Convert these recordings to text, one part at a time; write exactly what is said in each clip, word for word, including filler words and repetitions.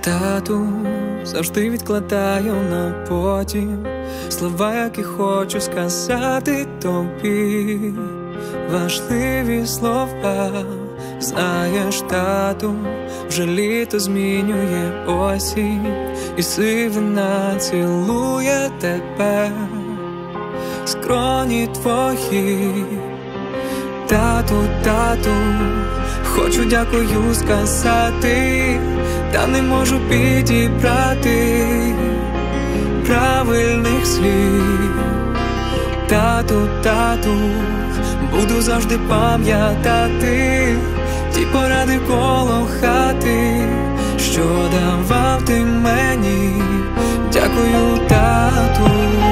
Тату, завжди відкладаю на потім слова, які хочу сказати тобі. Важливі слова, знаєш, тату, вже літо змінює осінь, і сивина цілує тебе, скроні твої. Тату, тату, хочу дякую сказати, та не можу підібрати правильних слів. Тату, тату, буду завжди пам'ятати ті поради коло хати, що давав ти мені. Дякую, тату.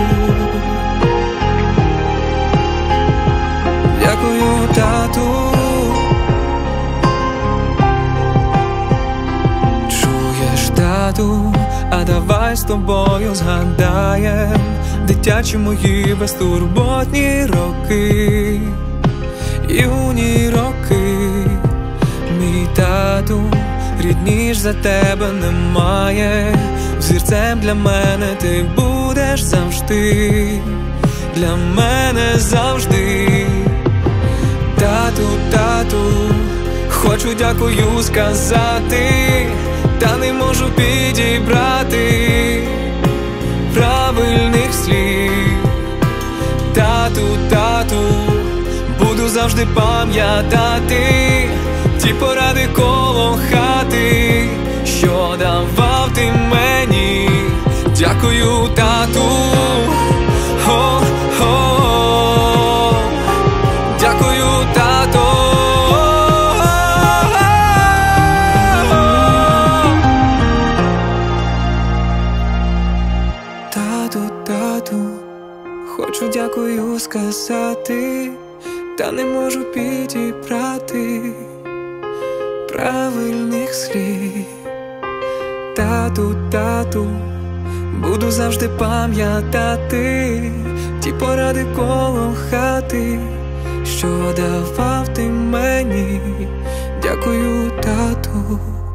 Дякую, тату. Чуєш, тату, а давай з тобою згадаєм дитячі мої безтурботні роки, юні роки. Мій тату, рідніш за тебе немає. Взірцем для мене ти будеш завжди, для мене завжди. Тату, тату, хочу дякую сказати, та не можу підібрати правильних слів. Тату, тату, буду завжди пам'ятати ті поради коло хати, що давав ти мені. Дякую, тату. О, о, дякую, тату. Тату, тату, хочу дякую сказати, та не можу підібрати правильних слів. Тату, тату, буду завжди пам'ятати ті поради коло хати, що давав ти мені. Дякую, тату.